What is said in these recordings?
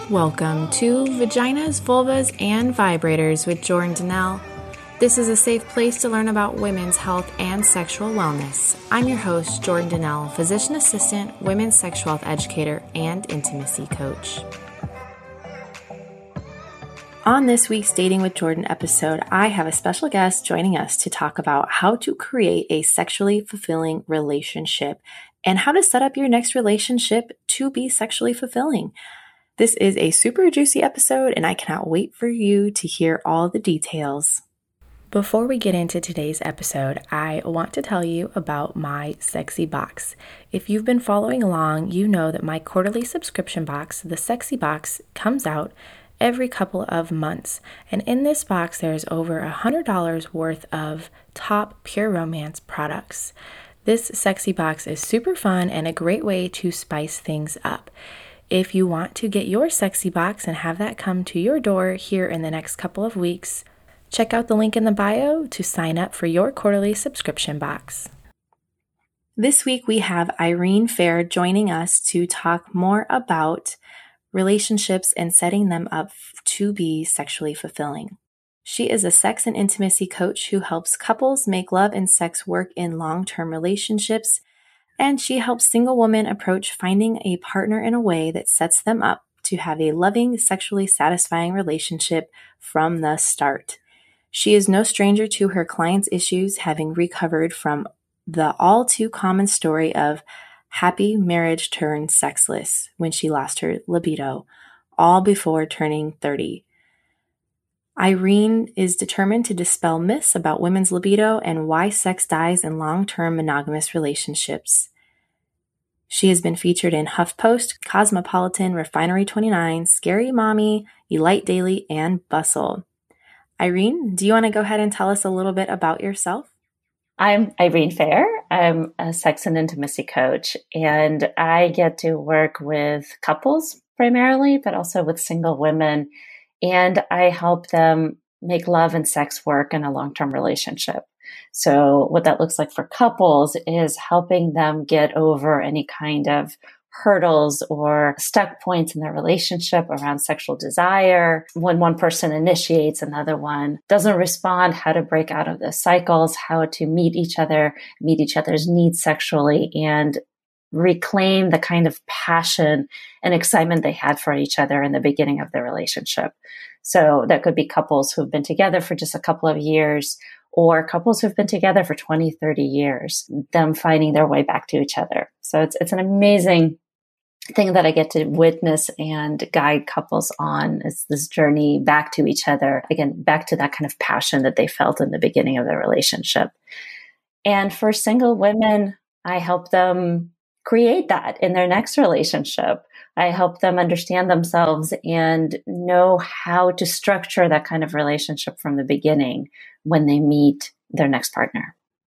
Welcome to Vaginas, Vulvas, and Vibrators with Jordan Donnell. This is a safe place to learn about women's health and sexual wellness. I'm your host, Jordan Donnell, physician assistant, women's sexual health educator, and intimacy coach. On this week's Dating with Jordan episode, I have a special guest joining us to talk about how to create a sexually fulfilling relationship and how to set up your next relationship to be sexually fulfilling. This is a super juicy episode, and I cannot wait for you to hear all the details. Before we get into today's episode, I want to tell you about my Sexy Box. If you've been following along, you know that my quarterly subscription box, the Sexy Box, comes out every couple of months. And in this box, there's over $100 worth of top pure romance products. This Sexy Box is super fun and a great way to spice things up. If you want to get your Sexy Box and have that come to your door here in the next couple of weeks, check out the link in the bio to sign up for your quarterly subscription box. This week we have Irene Fair joining us to talk more about relationships and setting them up to be sexually fulfilling. She is a sex and intimacy coach who helps couples make love and sex work in long-term relationships, and she helps single women approach finding a partner in a way that sets them up to have a loving, sexually satisfying relationship from the start. She is no stranger to her clients' issues, having recovered from the all too common story of happy marriage turned sexless when she lost her libido, all before turning 30. Irene is determined to dispel myths about women's libido and why sex dies in long-term monogamous relationships. She has been featured in HuffPost, Cosmopolitan, Refinery29, Scary Mommy, Elite Daily, and Bustle. Irene, do you want to go ahead and tell us a little bit about yourself? I'm Irene Fair. I'm a sex and intimacy coach, and I get to work with couples primarily, but also with single women, and I help them make love and sex work in a long-term relationship. So what that looks like for couples is helping them get over any kind of hurdles or stuck points in their relationship around sexual desire. When one person initiates, another one doesn't respond, how to break out of the cycles, how to meet each other's needs sexually, and reclaim the kind of passion and excitement they had for each other in the beginning of their relationship. So that could be couples who've been together for just a couple of years, or couples who've been together for 20, 30 years, them finding their way back to each other. So it's an amazing thing that I get to witness and guide couples on, is this journey back to each other, again, back to that kind of passion that they felt in the beginning of their relationship. And for single women, I help them create that in their next relationship. I help them understand themselves and know how to structure that kind of relationship from the beginning when they meet their next partner.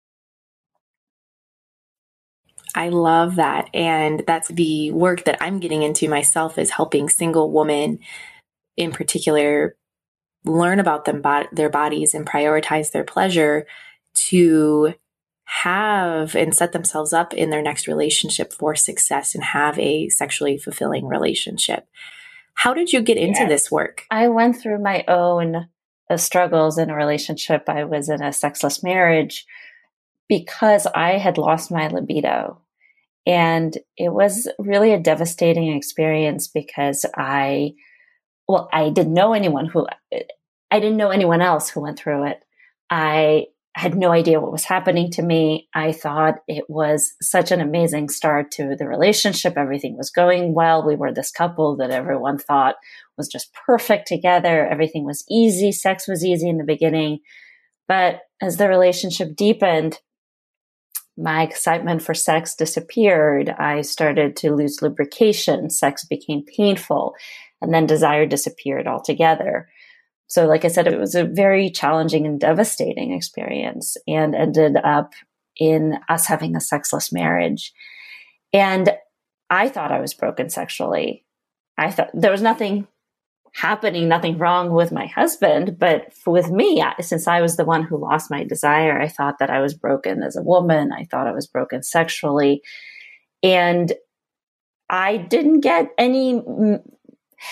I love that. And that's the work that I'm getting into myself, is helping single women in particular learn about their bodies and prioritize their pleasure to have and set themselves up in their next relationship for success and have a sexually fulfilling relationship. How did you get into this work? I went through my own struggles in a relationship. I was in a sexless marriage because I had lost my libido. And it was really a devastating experience because I didn't know anyone else who went through it. I had no idea what was happening to me. I thought it was such an amazing start to the relationship. Everything was going well. We were this couple that everyone thought was just perfect together. Everything was easy. Sex was easy in the beginning. But as the relationship deepened, my excitement for sex disappeared. I started to lose lubrication. Sex became painful. And then desire disappeared altogether. So like I said, it was a very challenging and devastating experience, and ended up in us having a sexless marriage. And I thought I was broken sexually. I thought there was nothing happening, nothing wrong with my husband. But with me, since I was the one who lost my desire, I thought that I was broken as a woman. I thought I was broken sexually. And I didn't get any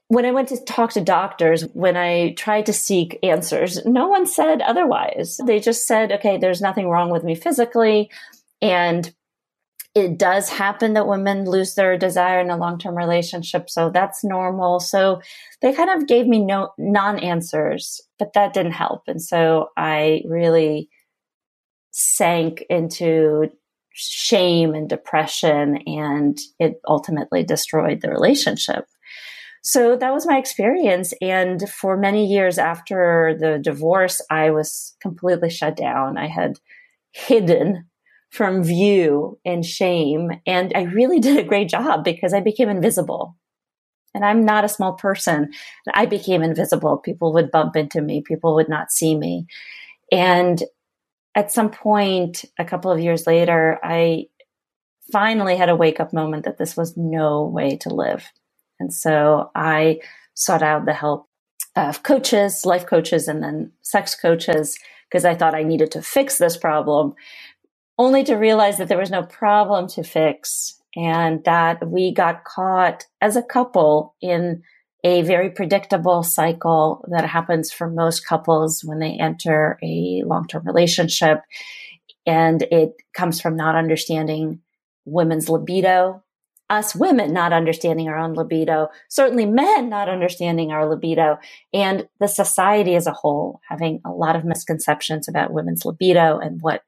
when I went to talk to doctors, when I tried to seek answers, no one said otherwise. They just said, okay, there's nothing wrong with me physically. And it does happen that women lose their desire in a long-term relationship. So that's normal. So they kind of gave me no non-answers, but that didn't help. And so I really sank into shame and depression, and it ultimately destroyed the relationship. So that was my experience. And for many years after the divorce, I was completely shut down. I had hidden from view in shame. And I really did a great job because I became invisible. And I'm not a small person. I became invisible. People would bump into me. People would not see me. And at some point, a couple of years later, I finally had a wake-up moment that this was no way to live. And so I sought out the help of coaches, life coaches, and then sex coaches, because I thought I needed to fix this problem, only to realize that there was no problem to fix, and that we got caught as a couple in a very predictable cycle that happens for most couples when they enter a long-term relationship. And it comes from not understanding women's libido, us women not understanding our own libido, certainly men not understanding our libido, and the society as a whole having a lot of misconceptions about women's libido and what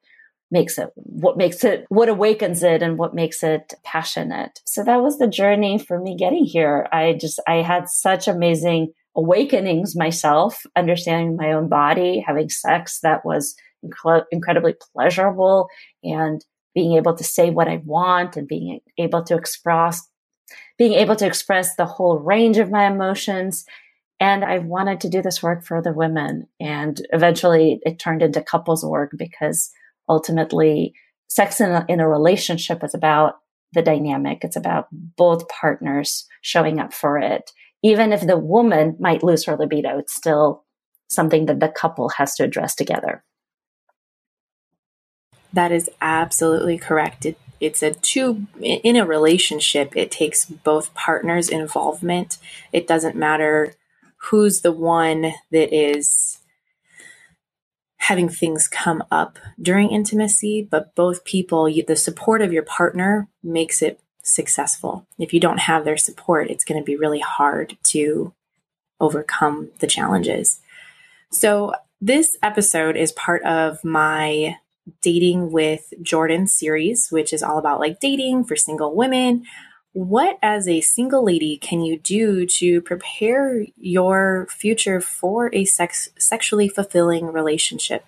awakens it, and what makes it passionate. So that was the journey for me getting here. I had such amazing awakenings myself, understanding my own body, having sex that was incredibly pleasurable, and being able to say what I want, and being able to express the whole range of my emotions. And I wanted to do this work for other women. And eventually it turned into couples work, because ultimately sex in a relationship is about the dynamic. It's about both partners showing up for it. Even if the woman might lose her libido, it's still something that the couple has to address together. That is absolutely correct. In a relationship, it takes both partners' involvement. It doesn't matter who's the one that is having things come up during intimacy, but both people, the support of your partner makes it successful. If you don't have their support, it's going to be really hard to overcome the challenges. So this episode is part of my Dating with Jordan series, which is all about like dating for single women. What, as a single lady, can you do to prepare your future for a sexually fulfilling relationship?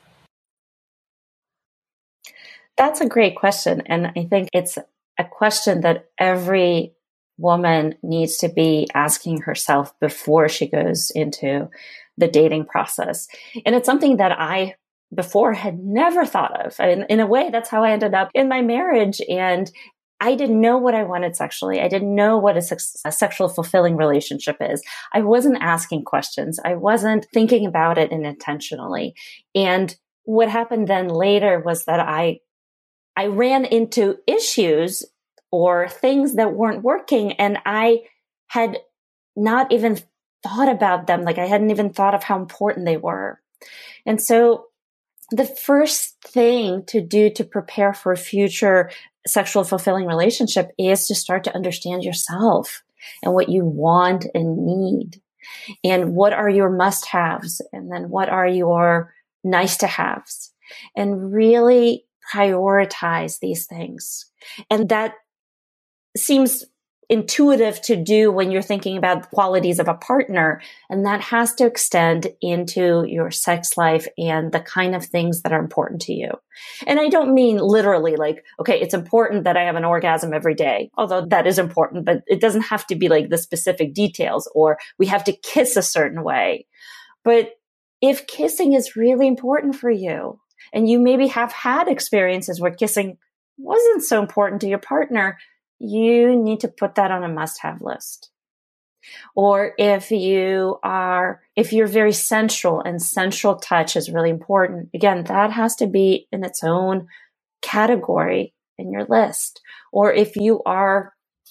That's a great question. And I think it's a question that every woman needs to be asking herself before she goes into the dating process. And it's something that I before had never thought of. And in a way, that's how I ended up in my marriage. And I didn't know what I wanted sexually. I didn't know what a sexual fulfilling relationship is. I wasn't asking questions. I wasn't thinking about it intentionally. And what happened then later was that I ran into issues or things that weren't working, and I had not even thought about them. Like I hadn't even thought of how important they were. And so the first thing to do to prepare for a future sexual fulfilling relationship is to start to understand yourself and what you want and need, and what are your must-haves, and then what are your nice-to-haves, and really prioritize these things. And that seems intuitive to do when you're thinking about the qualities of a partner. And that has to extend into your sex life and the kind of things that are important to you. And I don't mean literally like, okay, it's important that I have an orgasm every day, although that is important, but it doesn't have to be like the specific details, or we have to kiss a certain way. But if kissing is really important for you, and you maybe have had experiences where kissing wasn't so important to your partner, you need to put that on a must-have list. Or if you're very sensual, and sensual touch is really important, again, that has to be in its own category in your list. Or if you are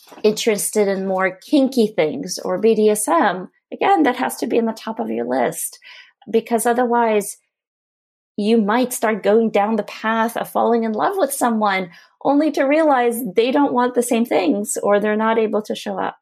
interested in more kinky things or BDSM, again, that has to be in the top of your list, because otherwise you might start going down the path of falling in love with someone only to realize they don't want the same things or they're not able to show up.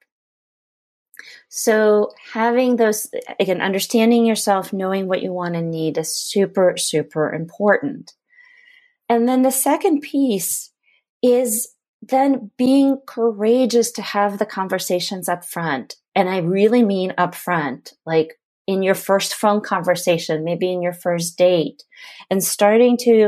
So having those, again, understanding yourself, knowing what you want and need is super, super important. And then the second piece is then being courageous to have the conversations up front. And I really mean up front, like in your first phone conversation, maybe in your first date, and starting to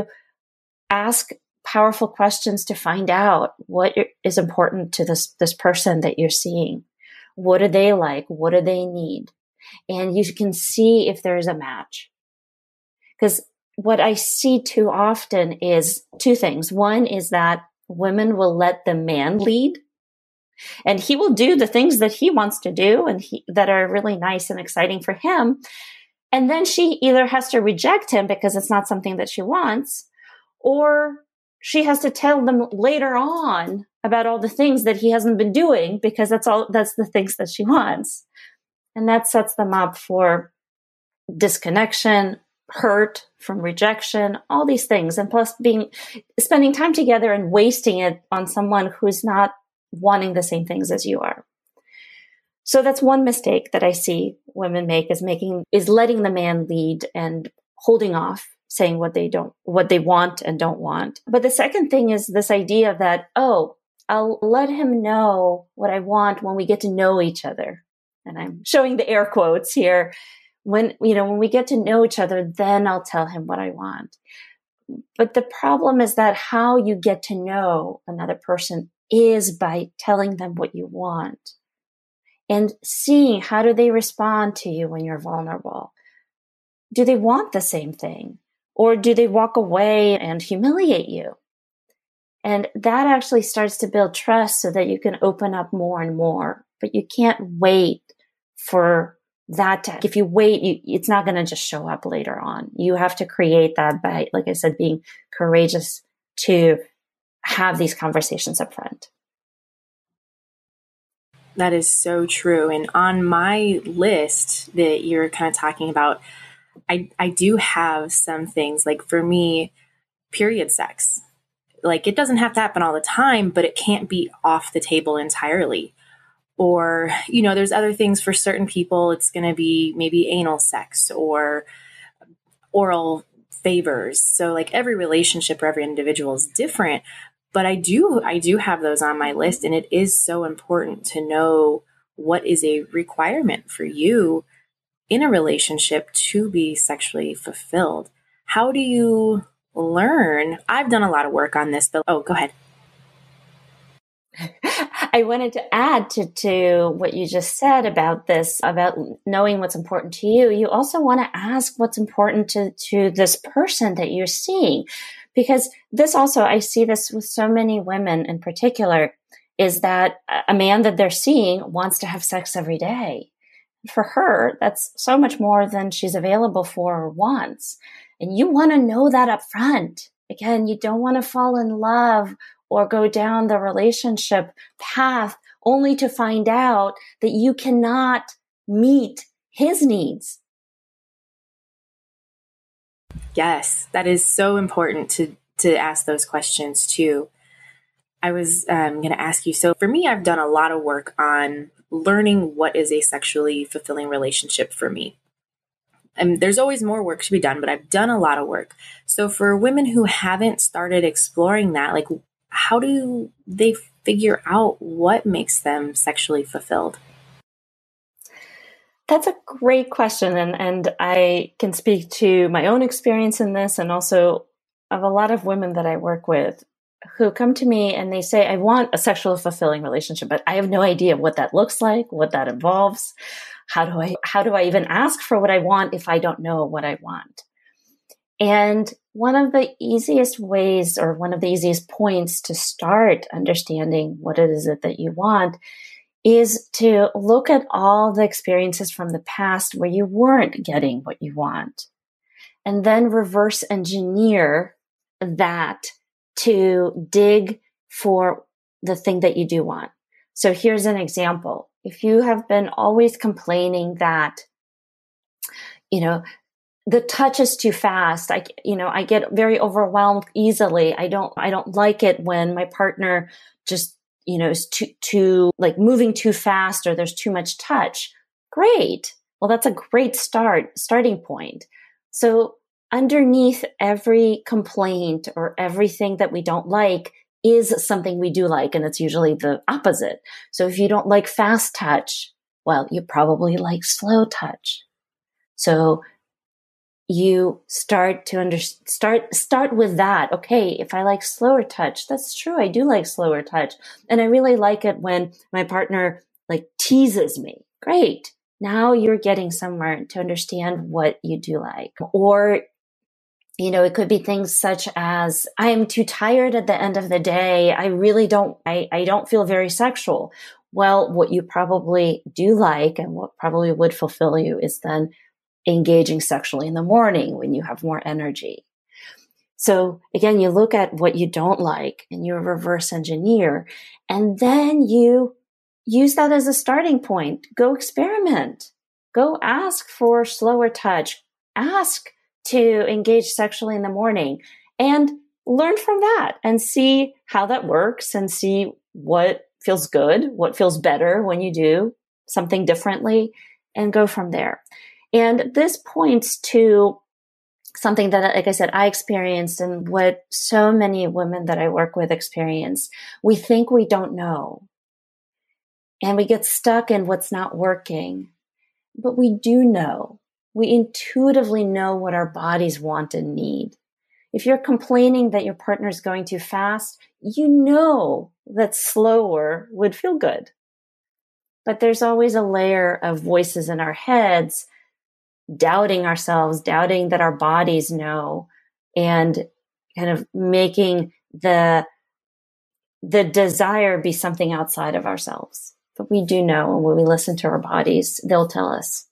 ask powerful questions to find out what is important to this person that you're seeing. What do they like? What do they need? And you can see if there's a match. Because what I see too often is two things. One is that women will let the man lead, and he will do the things that he wants to do and that are really nice and exciting for him. And then she either has to reject him because it's not something that she wants, or she has to tell them later on about all the things that he hasn't been doing because that's the things that she wants. And that sets them up for disconnection, hurt from rejection, all these things. And plus spending time together and wasting it on someone who's not wanting the same things as you are. So that's one mistake that I see women make is letting the man lead and holding off, saying what they want and don't want. But the second thing is this idea that, I'll let him know what I want when we get to know each other. And I'm showing the air quotes here. When we get to know each other, then I'll tell him what I want. But the problem is that how you get to know another person is by telling them what you want and seeing how do they respond to you when you're vulnerable. Do they want the same thing? Or do they walk away and humiliate you? And that actually starts to build trust so that you can open up more and more. But you can't wait for that. If you wait, it's not going to just show up later on. You have to create that by, like I said, being courageous to have these conversations up front. That is so true. And on my list that you're kind of talking about, I do have some things, like for me, period sex. Like it doesn't have to happen all the time, but it can't be off the table entirely. Or, there's other things for certain people. It's going to be maybe anal sex or oral favors. So like every relationship or every individual is different, but I do have those on my list. And it is so important to know what is a requirement for you in a relationship to be sexually fulfilled. How do you learn? I've done a lot of work on this, but go ahead. I wanted to add to what you just said about this, about knowing what's important to you. You also want to ask what's important to this person that you're seeing. Because this also, I see this with so many women in particular, is that a man that they're seeing wants to have sex every day. For her, that's so much more than she's available for or wants. And you want to know that up front. Again, you don't want to fall in love or go down the relationship path only to find out that you cannot meet his needs. Yes, that is so important to ask those questions too. I was going to ask you, so for me, I've done a lot of work on learning what is a sexually fulfilling relationship for me. And there's always more work to be done, but I've done a lot of work. So for women who haven't started exploring that, like how do they figure out what makes them sexually fulfilled? That's a great question. And I can speak to my own experience in this and also of a lot of women that I work with who come to me and they say, I want a sexually fulfilling relationship, but I have no idea what that looks like, what that involves. How do I even ask for what I want if I don't know what I want? And one of the easiest ways or one of the easiest points to start understanding what it is that you want is to look at all the experiences from the past where you weren't getting what you want, and then reverse engineer that to dig for the thing that you do want. So here's an example. If you have been always complaining that, the touch is too fast. I get very overwhelmed easily. I don't like it when my partner just, is too like moving too fast, or there's too much touch. Great. Well, that's a great starting point. So underneath every complaint or everything that we don't like is something we do like, and it's usually the opposite. So if you don't like fast touch, well, you probably like slow touch. So you start with that. Okay, if I like slower touch, that's true. I do like slower touch. And I really like it when my partner like teases me. Great. Now you're getting somewhere to understand what you do like. Or, it could be things such as, I am too tired at the end of the day. I don't feel very sexual. Well, what you probably do like and what probably would fulfill you is then engaging sexually in the morning when you have more energy. So again, you look at what you don't like and you reverse engineer, and then you use that as a starting point. Go experiment. Go ask for slower touch. Ask to engage sexually in the morning and learn from that and see how that works and see what feels good, what feels better when you do something differently, and go from there. And this points to something that, like I said, I experienced and what so many women that I work with experience. We think we don't know. And we get stuck in what's not working. But we do know. We intuitively know what our bodies want and need. If you're complaining that your partner's going too fast, you know that slower would feel good. But there's always a layer of voices in our heads doubting ourselves, doubting that our bodies know, and kind of making the desire be something outside of ourselves. But we do know, and when we listen to our bodies, they'll tell us.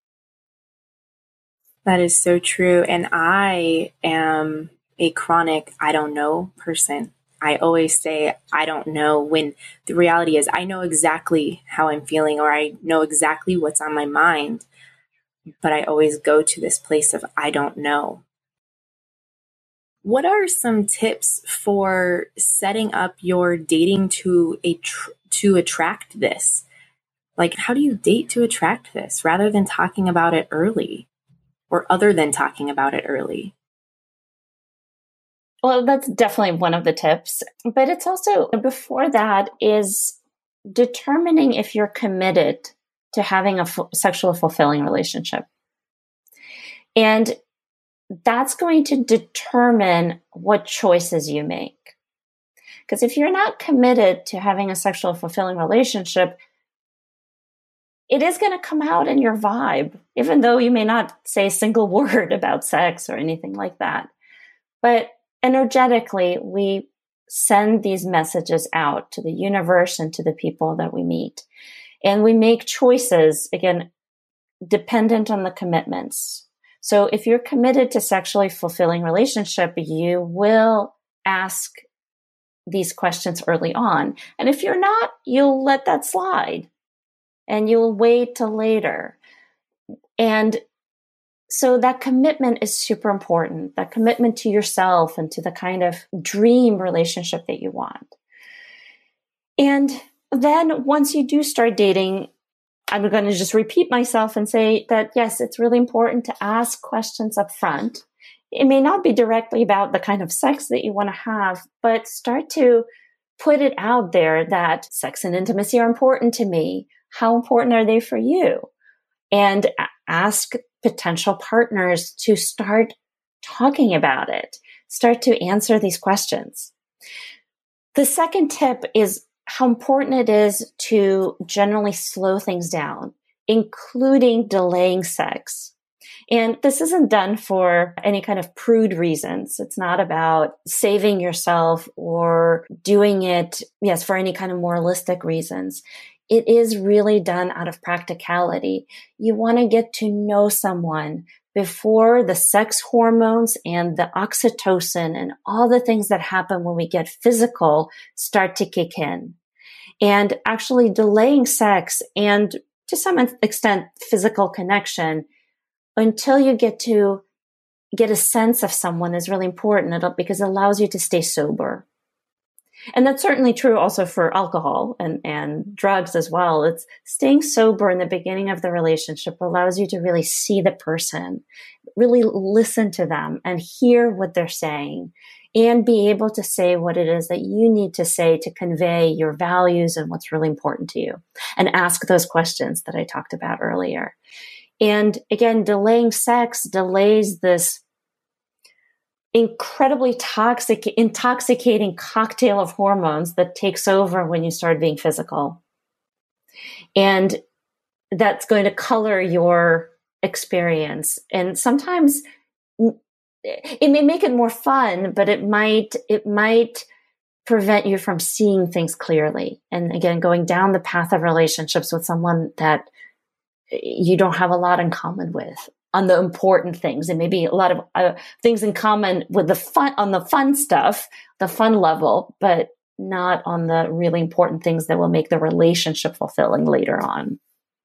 That is so true. And I am a chronic I don't know person. I always say I don't know, when the reality is I know exactly how I'm feeling, or I know exactly what's on my mind. But I always go to this place of I don't know. What are some tips for setting up your dating to attract this? Like, how do you date to attract this rather than talking about it early, or other than talking about it early? Well, that's definitely one of the tips. But it's also, before that, is determining if you're committed to having a sexual fulfilling relationship. And that's going to determine what choices you make. Because if you're not committed to having a sexual fulfilling relationship, it is going to come out in your vibe, even though you may not say a single word about sex or anything like that. But energetically, we send these messages out to the universe and to the people that we meet. And we make choices, again, dependent on the commitments. So if you're committed to sexually fulfilling relationship, you will ask these questions early on. And if you're not, you'll let that slide and you'll wait till later. And so that commitment is super important, that commitment to yourself and to the kind of dream relationship that you want. And then once you do start dating, I'm going to just repeat myself and say that, yes, it's really important to ask questions up front. It may not be directly about the kind of sex that you want to have, but start to put it out there that sex and intimacy are important to me. How important are they for you? And ask potential partners to start talking about it, start to answer these questions. The second tip is how important it is to generally slow things down, including delaying sex. And this isn't done for any kind of prude reasons. It's not about saving yourself or doing it, yes, for any kind of moralistic reasons. It is really done out of practicality. You want to get to know someone before the sex hormones and the oxytocin and all the things that happen when we get physical start to kick in. and actually delaying sex and to some extent physical connection until you get a sense of someone is really important because it allows you to stay sober. And that's certainly true also for alcohol and drugs as well. It's staying sober in the beginning of the relationship allows you to really see the person, really listen to them and hear what they're saying, and be able to say what it is that you need to say to convey your values and what's really important to you, and ask those questions that I talked about earlier. And again, delaying sex delays this incredibly intoxicating cocktail of hormones that takes over when you start being physical. And that's going to color your experience. And sometimes it may make it more fun, but it might prevent you from seeing things clearly. And again, going down the path of relationships with someone that you don't have a lot in common with on the important things. And maybe a lot of things in common with the fun stuff, the fun level, but not on the really important things that will make the relationship fulfilling later on.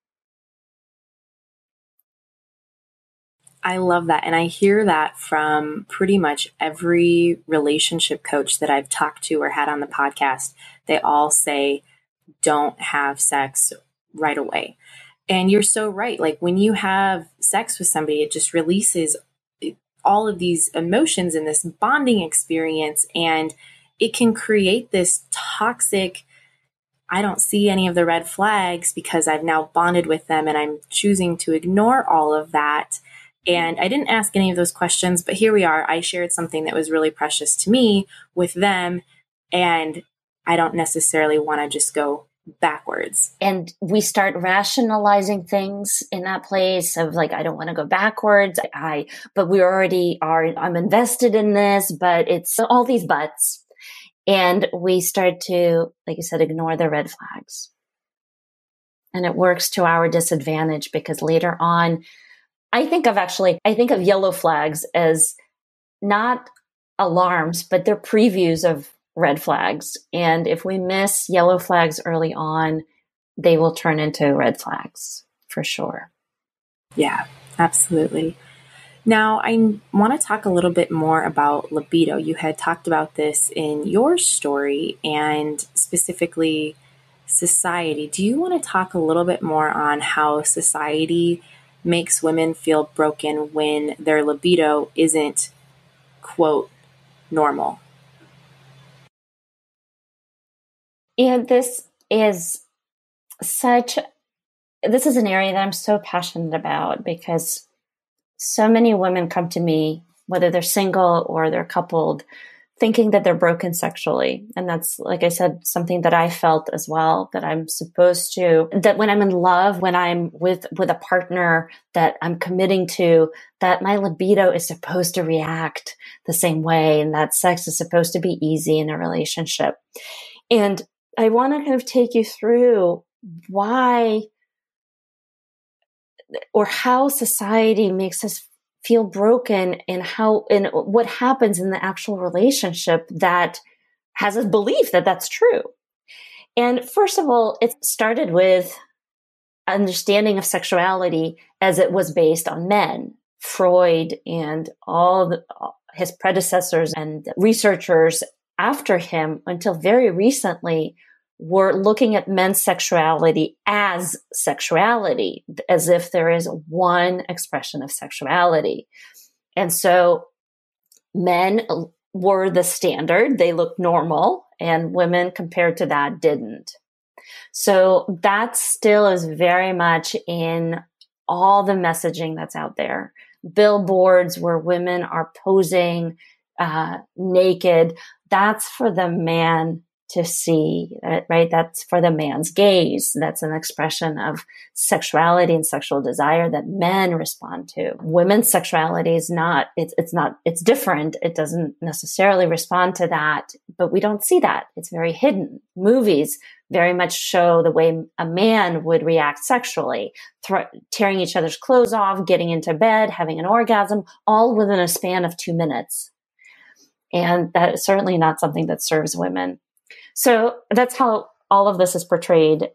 I love that. And I hear that from pretty much every relationship coach that I've talked to or had on the podcast. They all say, don't have sex right away. And you're so right. Like when you have sex with somebody, it just releases all of these emotions in this bonding experience. And it can create this toxic, I don't see any of the red flags because I've now bonded with them and I'm choosing to ignore all of that. And I didn't ask any of those questions, but here we are. I shared something that was really precious to me with them. And I don't necessarily want to just go backwards. And we start rationalizing things in that place of like, I don't want to go backwards. But we already are, I'm invested in this, but it's all these buts. And we start to, like you said, ignore the red flags. And it works to our disadvantage because later on, I think of yellow flags as not alarms, but they're previews of red flags. And if we miss yellow flags early on, they will turn into red flags for sure. Yeah, absolutely. Now, I want to talk a little bit more about libido. You had talked about this in your story and specifically society. Do you want to talk a little bit more on how society makes women feel broken when their libido isn't, quote, normal? And this is an area that I'm so passionate about because so many women come to me, whether they're single or they're coupled, thinking that they're broken sexually. And that's, like I said, something that I felt as well, that when I'm in love, when I'm with a partner that I'm committing to, that my libido is supposed to react the same way and that sex is supposed to be easy in a relationship. And I want to kind of take you through why or how society makes us feel broken and what happens in the actual relationship that has us believe that that's true. And first of all, it started with understanding of sexuality as it was based on men. Freud and his predecessors and researchers after him until very recently were looking at men's sexuality as sexuality, as if there is one expression of sexuality. And so men were the standard. They looked normal, and women compared to that didn't. So that still is very much in all the messaging that's out there. Billboards where women are posing naked, that's for the man to see, right? That's for the man's gaze. That's an expression of sexuality and sexual desire that men respond to. Women's sexuality is not, it's different. It doesn't necessarily respond to that, but we don't see that. It's very hidden. Movies very much show the way a man would react sexually, tearing each other's clothes off, getting into bed, having an orgasm, all within a span of 2 minutes. And that is certainly not something that serves women. So that's how all of this is portrayed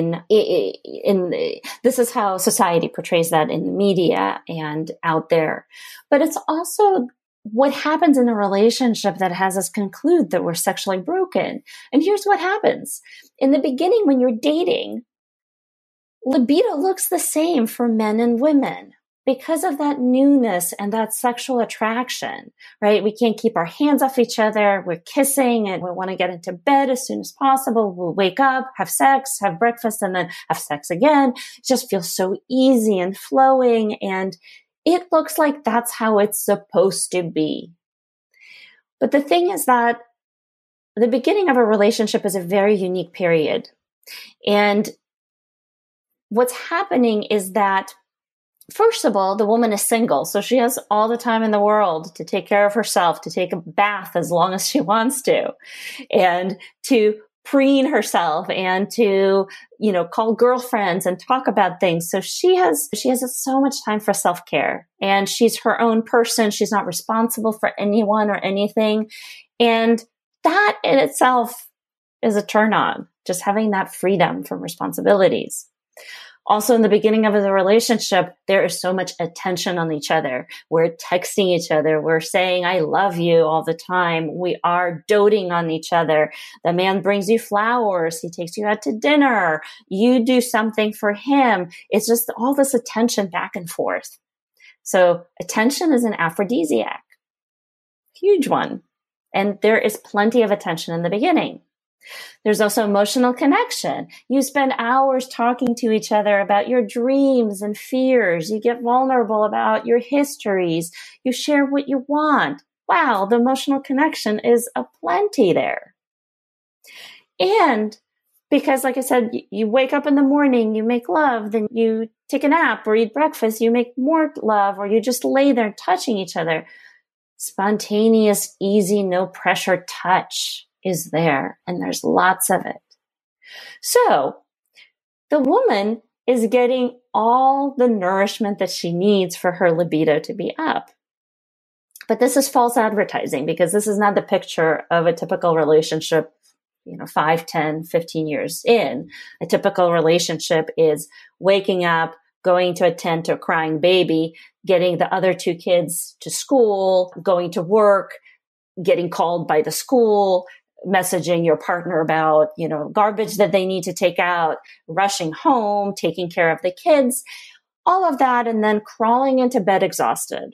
this is how society portrays that in the media and out there. But it's also what happens in a relationship that has us conclude that we're sexually broken. And here's what happens. In the beginning, when you're dating, libido looks the same for men and women because of that newness and that sexual attraction, right? We can't keep our hands off each other. We're kissing and we want to get into bed as soon as possible. We'll wake up, have sex, have breakfast, and then have sex again. It just feels so easy and flowing. And it looks like that's how it's supposed to be. But the thing is that the beginning of a relationship is a very unique period. And what's happening is that, first of all, the woman is single. So she has all the time in the world to take care of herself, to take a bath as long as she wants to, and to preen herself and to, call girlfriends and talk about things. So she has so much time for self-care, and she's her own person. She's not responsible for anyone or anything. And that in itself is a turn on, just having that freedom from responsibilities. Also, in the beginning of the relationship, there is so much attention on each other. We're texting each other. We're saying, I love you all the time. We are doting on each other. The man brings you flowers. He takes you out to dinner. You do something for him. It's just all this attention back and forth. So attention is an aphrodisiac, huge one. And there is plenty of attention in the beginning. There's also emotional connection. You spend hours talking to each other about your dreams and fears. You get vulnerable about your histories. You share what you want. Wow, the emotional connection is aplenty there. And because, like I said, you wake up in the morning, you make love, then you take a nap or eat breakfast, you make more love, or you just lay there touching each other. Spontaneous, easy, no pressure touch is there, and there's lots of it. So the woman is getting all the nourishment that she needs for her libido to be up. But this is false advertising, because this is not the picture of a typical relationship, 5, 10, 15 years in. A typical relationship is waking up, going to attend to a crying baby, getting the other 2 kids to school, going to work, getting called by the school, messaging your partner about, garbage that they need to take out, rushing home, taking care of the kids, all of that, and then crawling into bed exhausted.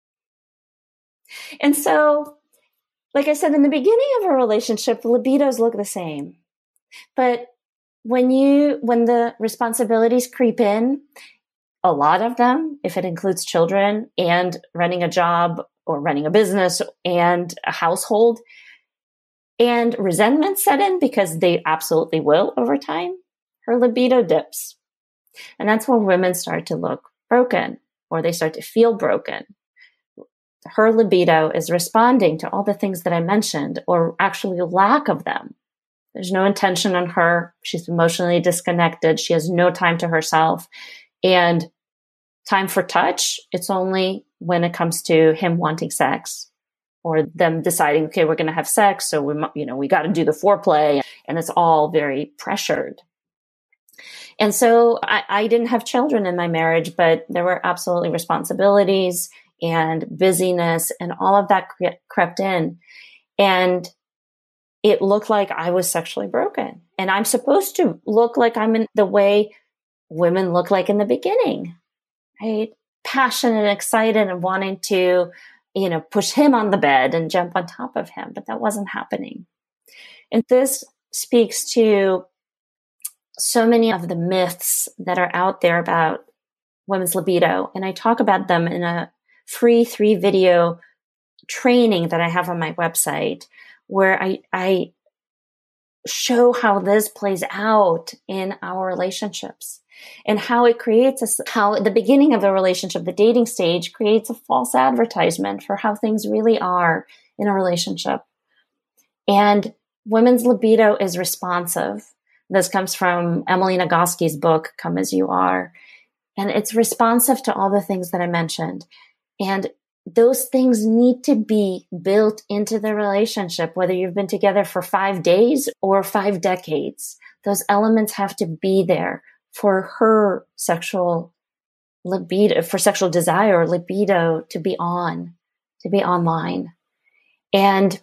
And so, like I said, in the beginning of a relationship, the libidos look the same. But when the responsibilities creep in, a lot of them, if it includes children and running a job or running a business and a household, and resentment set in, because they absolutely will over time, her libido dips. And that's when women start to look broken, or they start to feel broken. Her libido is responding to all the things that I mentioned, or actually lack of them. There's no intention on her. She's emotionally disconnected. She has no time to herself. And time for touch, it's only when it comes to him wanting sex, or them deciding, okay, we're going to have sex, so we got to do the foreplay, and it's all very pressured. And so I didn't have children in my marriage, but there were absolutely responsibilities and busyness, and all of that crept in. And it looked like I was sexually broken. And I'm supposed to look like I'm in the way women look like in the beginning, right? Passionate and excited and wanting to push him on the bed and jump on top of him, but that wasn't happening. And this speaks to so many of the myths that are out there about women's libido. And I talk about them in a free 3-video training that I have on my website, where I show how this plays out in our relationships. And how it creates how the beginning of the relationship, the dating stage, creates a false advertisement for how things really are in a relationship. And women's libido is responsive. This comes from Emily Nagoski's book, Come As You Are. And it's responsive to all the things that I mentioned. And those things need to be built into the relationship, whether you've been together for 5 days or 5 decades. Those elements have to be there for her sexual libido, for sexual desire or libido to be online. And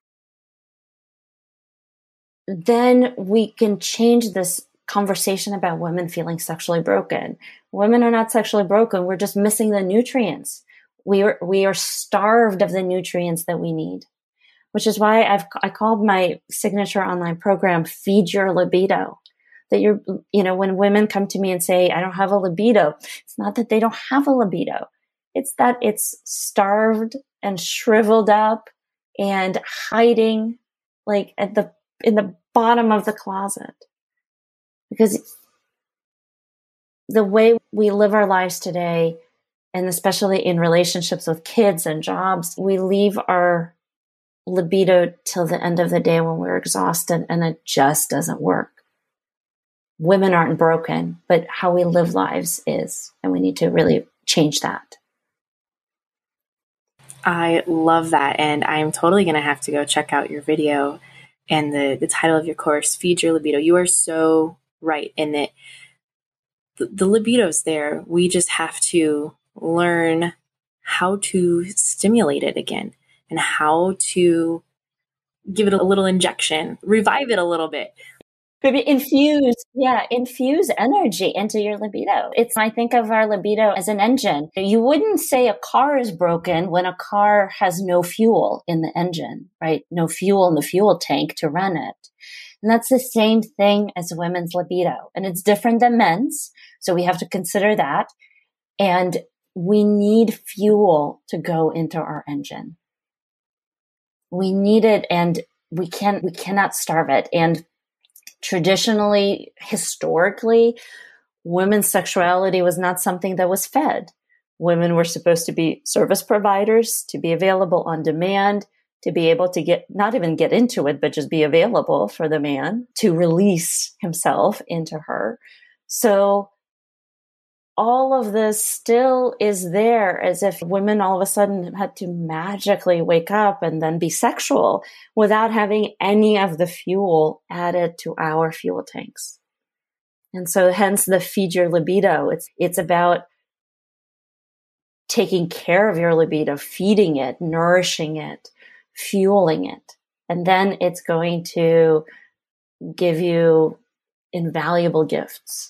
then we can change this conversation about women feeling sexually broken. Women are not sexually broken. We're just missing the nutrients. We are starved of the nutrients that we need, which is why I called my signature online program Feed Your Libido. That when women come to me and say, I don't have a libido, it's not that they don't have a libido. It's that it's starved and shriveled up and hiding like in the bottom of the closet. Because the way we live our lives today, and especially in relationships with kids and jobs, we leave our libido till the end of the day when we're exhausted, and it just doesn't work. Women aren't broken, but how we live lives is, and we need to really change that. I love that, and I'm totally going to have to go check out your video and the title of your course, Feed Your Libido. You are so right in that the libido's there. We just have to learn how to stimulate it again and how to give it a little injection, revive it a little bit. Maybe infuse energy into your libido. I think of our libido as an engine. You wouldn't say a car is broken when a car has no fuel in the engine, right? No fuel in the fuel tank to run it. And that's the same thing as women's libido. And it's different than men's. So we have to consider that. And we need fuel to go into our engine. We need it, and we cannot starve it. And traditionally, historically, women's sexuality was not something that was fed. Women were supposed to be service providers, to be available on demand, to be able to not even get into it, but just be available for the man to release himself into her. So all of this still is there, as if women all of a sudden had to magically wake up and then be sexual without having any of the fuel added to our fuel tanks. And so hence the Feed Your Libido. It's about taking care of your libido, feeding it, nourishing it, fueling it. And then it's going to give you invaluable gifts.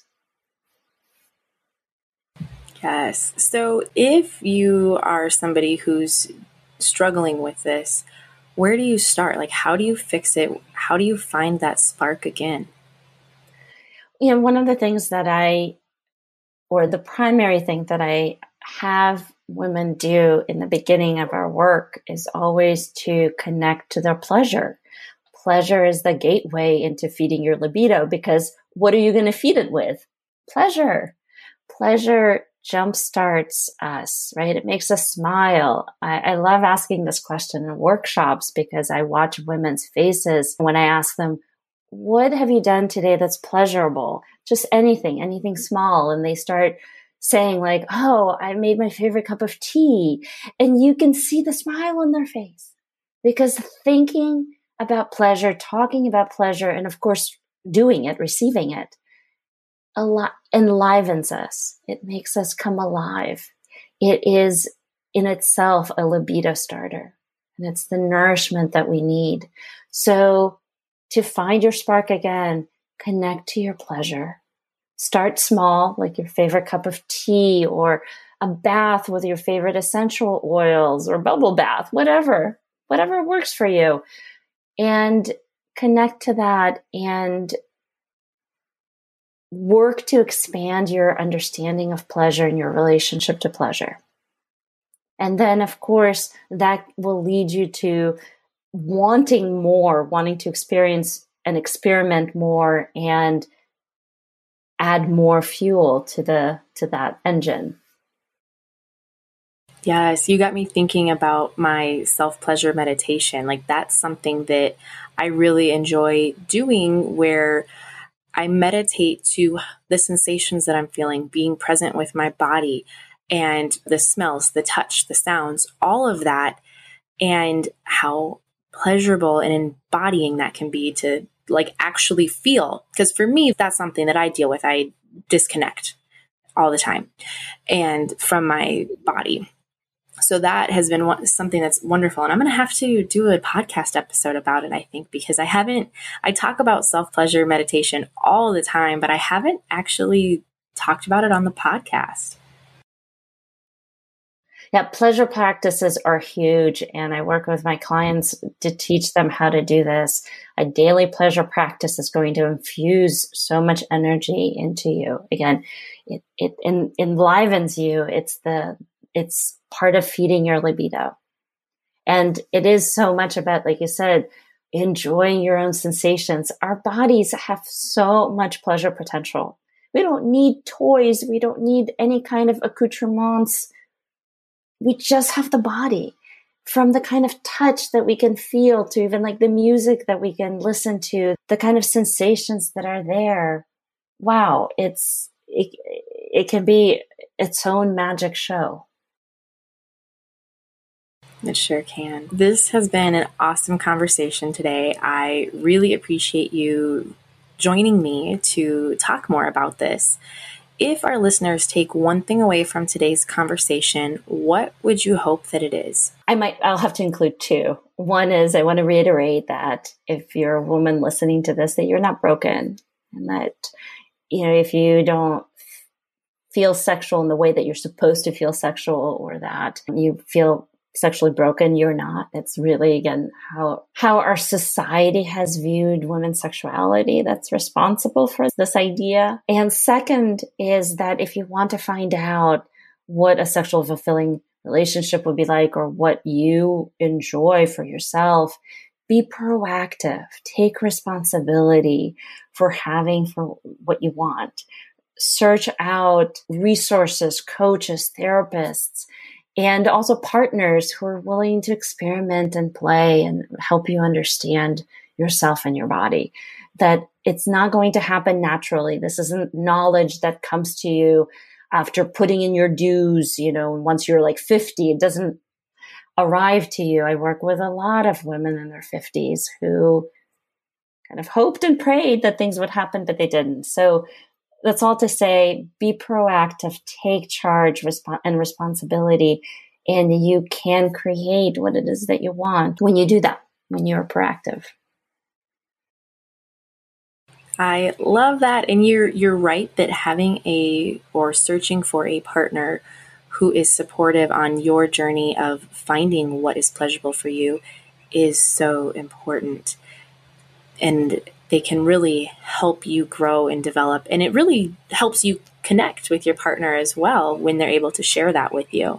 Yes. So if you are somebody who's struggling with this, where do you start? Like, how do you fix it? How do you find that spark again? One of the things the primary thing that I have women do in the beginning of our work is always to connect to their pleasure. Pleasure is the gateway into feeding your libido, because what are you going to feed it with? Pleasure. Pleasure jumpstarts us, right? It makes us smile. I love asking this question in workshops because I watch women's faces when I ask them, what have you done today that's pleasurable? Just anything small. And they start saying like, oh, I made my favorite cup of tea. And you can see the smile on their face, because thinking about pleasure, talking about pleasure, and of course, doing it, receiving it, enlivens us. It makes us come alive. It is in itself a libido starter, and it's the nourishment that we need. So to find your spark again, connect to your pleasure. Start small, like your favorite cup of tea or a bath with your favorite essential oils or bubble bath, whatever works for you. And connect to that and work to expand your understanding of pleasure and your relationship to pleasure. And then, of course, that will lead you to wanting more, wanting to experience and experiment more and add more fuel to that engine. Yes, you got me thinking about my self-pleasure meditation. Like, that's something that I really enjoy doing, where I meditate to the sensations that I'm feeling, being present with my body. and the smells, the touch, the sounds, all of that, and how pleasurable and embodying that can be to like actually feel. Because for me, that's something that I deal with. I disconnect all the time and from my body. So that has been something that's wonderful. And I'm going to have to do a podcast episode about it, I think, because I talk about self-pleasure meditation all the time, but I haven't actually talked about it on the podcast. Yeah, pleasure practices are huge. And I work with my clients to teach them how to do this. A daily pleasure practice is going to infuse so much energy into you. Again, it enlivens you. It's part of feeding your libido. And it is so much about, like you said, enjoying your own sensations. Our bodies have so much pleasure potential. We don't need toys. We don't need any kind of accoutrements. We just have the body, from the kind of touch that we can feel to even like the music that we can listen to, the kind of sensations that are there. Wow. It can be its own magic show. It sure can. This has been an awesome conversation today. I really appreciate you joining me to talk more about this. If our listeners take one thing away from today's conversation, what would you hope that it is? I'll have to include two. One is I want to reiterate that if you're a woman listening to this, that you're not broken, and that, if you don't feel sexual in the way that you're supposed to feel sexual, or that you feel sexually broken, you're not. It's really, again, how our society has viewed women's sexuality that's responsible for this idea. And second is that if you want to find out what a sexual fulfilling relationship would be like, or what you enjoy for yourself, be proactive, take responsibility for what you want. Search out resources, coaches, therapists, and also partners who are willing to experiment and play and help you understand yourself and your body. That it's not going to happen naturally. This isn't knowledge that comes to you after putting in your dues, once you're like 50. It doesn't arrive to you. I work with a lot of women in their 50s who kind of hoped and prayed that things would happen, but they didn't. So that's all to say, be proactive, take charge and responsibility, and you can create what it is that you want when you do that, when you're proactive. I love that. And you're right that having or searching for a partner who is supportive on your journey of finding what is pleasurable for you is so important. And they can really help you grow and develop. And it really helps you connect with your partner as well when they're able to share that with you.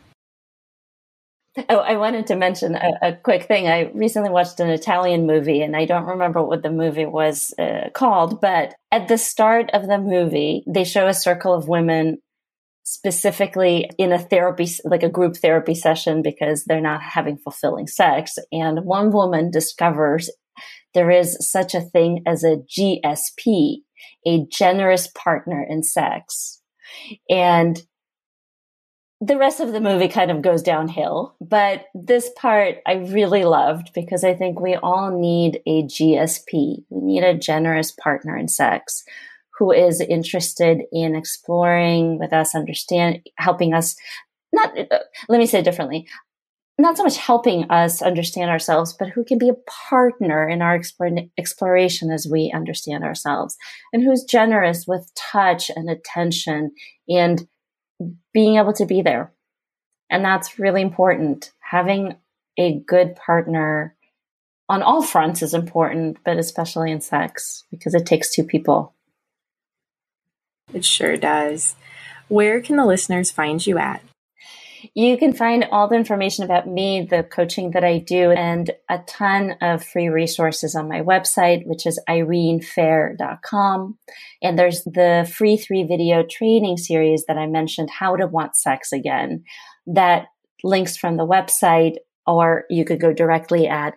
Oh, I wanted to mention a quick thing. I recently watched an Italian movie, and I don't remember what the movie was called, but at the start of the movie, they show a circle of women specifically in a therapy, like a group therapy session, because they're not having fulfilling sex. And one woman discovers there is such a thing as a GSP, a generous partner in sex. And the rest of the movie kind of goes downhill. But this part I really loved, because I think we all need a GSP. We need a generous partner in sex who is interested in exploring with us, helping us, let me say it differently, not so much helping us understand ourselves, but who can be a partner in our exploration as we understand ourselves, and who's generous with touch and attention and being able to be there. And that's really important. Having a good partner on all fronts is important, but especially in sex, because it takes two people. It sure does. Where can the listeners find you at? You can find all the information about me, the coaching that I do, and a ton of free resources on my website, which is irenefehr.com. And there's the free 3-video training series that I mentioned, How to Want Sex Again, that links from the website, or you could go directly at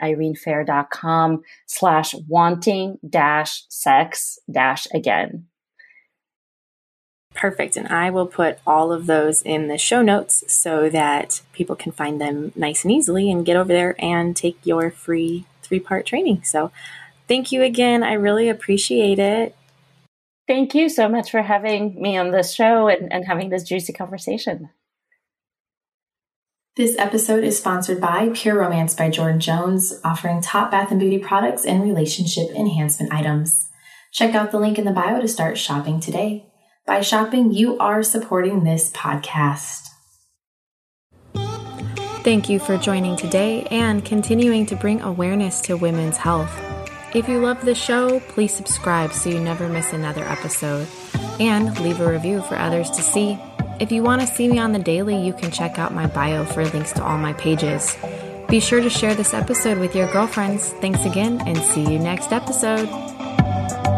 irenefehr.com/wanting-sex-again. Perfect. And I will put all of those in the show notes so that people can find them nice and easily and get over there and take your free 3-part training. So thank you again. I really appreciate it. Thank you so much for having me on this show and having this juicy conversation. This episode is sponsored by Pure Romance by Jordan Jones, offering top bath and beauty products and relationship enhancement items. Check out the link in the bio to start shopping today. By shopping, you are supporting this podcast. Thank you for joining today and continuing to bring awareness to women's health. If you love the show, please subscribe so you never miss another episode, and leave a review for others to see. If you want to see me on the daily, you can check out my bio for links to all my pages. Be sure to share this episode with your girlfriends. Thanks again, and see you next episode.